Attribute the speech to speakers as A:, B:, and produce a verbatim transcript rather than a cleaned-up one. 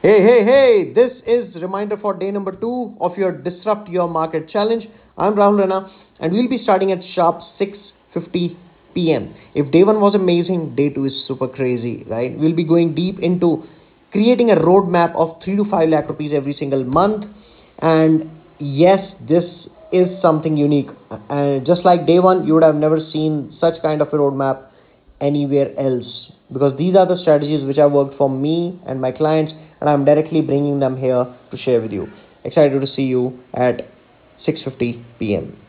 A: Hey, hey, hey, this is reminder for day number two of your Disrupt Your Market challenge. I'm Rahul Rana and we'll be starting at sharp six fifty p m. If day one was amazing, day two is super crazy, right? We'll be going deep into creating a roadmap of three to five lakh rupees every single month. And yes, this is something unique. And just like day one, you would have never seen such kind of a roadmap anywhere else because these are the strategies which have worked for me and my clients, and I'm directly bringing them here to share with you. Excited to see you at six fifty p m.